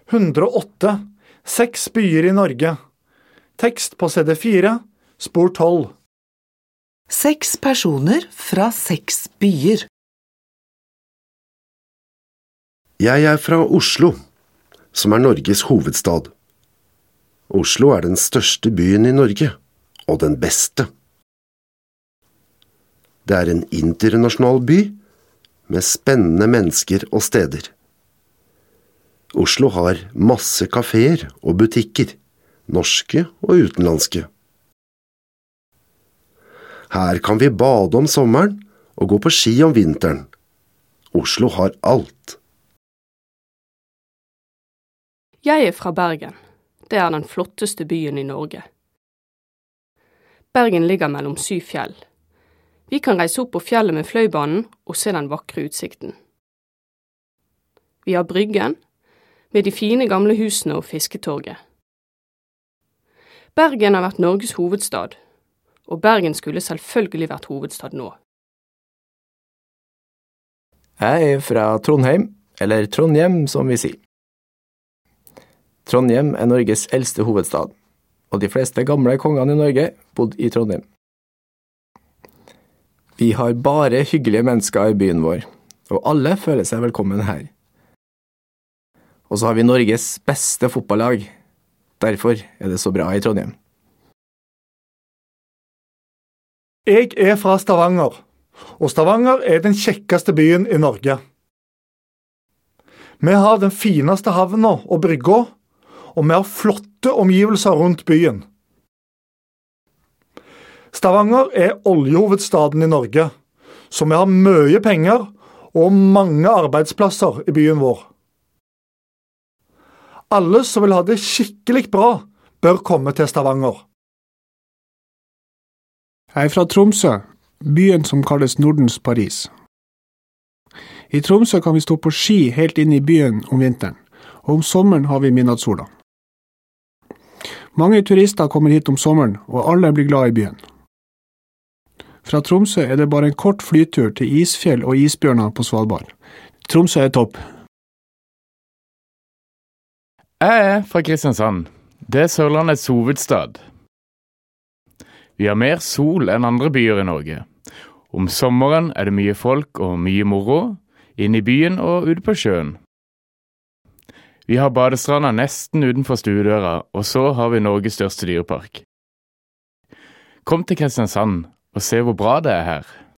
108. 6 byer i Norge. Tekst på CD4, spor 12. 6 personer fra 6 byer. Jeg fra Oslo, som Norges hovedstad. Oslo den største byen i Norge, og den beste. Det en internasjonal by, med spennende mennesker og steder. Oslo har masse kaféer og butikker, norske og utenlandske. Her kan vi bade om sommeren og gå på ski om vinteren. Oslo har alt. Jeg fra Bergen. Det den flotteste byen i Norge. Bergen ligger mellom 7 fjell. Vi kan reise opp på fjellet med fløibanen og se den vakre utsikten. Vi har Bryggen, med de fine gamle husene og fisketorget. Bergen har vært Norges hovedstad, og Bergen skulle selvfølgelig vært hovedstad nå. Jeg fra Trondheim, eller Trondheim som vi sier. Trondheim Norges eldste hovedstad, og de fleste gamle kongene i Norge bodde i Trondheim. Vi har bare hyggelige mennesker i byen vår, og alle føler seg velkommen her. Og så har vi Norges beste fotballag. Derfor det så bra i Trondheim. Jeg fra Stavanger, og Stavanger den kjekkeste byen i Norge. Vi har den fineste havna og brygga, og vi har flotte omgivelser rundt byen. Stavanger oljehovedstaden i Norge, så vi har mye penger og mange arbeidsplasser i byen vår. Alle som vil ha det skikkelig bra, bør komme til Stavanger. Jeg fra Tromsø, byen som kalles Nordens Paris. I Tromsø kan vi stå på ski helt inn i byen om vinteren, og om sommeren har vi midnattssola. Mange turister kommer hit om sommeren, og alle blir glad i byen. Fra Tromsø det bare en kort flytur til isfjell og isbjørner på Svalbard. Tromsø topp. Jeg fra Kristiansand. Det Sørlandets hovedstad. Vi har mer sol enn andre byer i Norge. Om sommeren det mye folk og mye moro, inne i byen og ute på sjøen. Vi har badestranda nesten utenfor stuedøra, og så har vi Norges største dyrepark. Kom til Kristiansand og se hvor bra det her.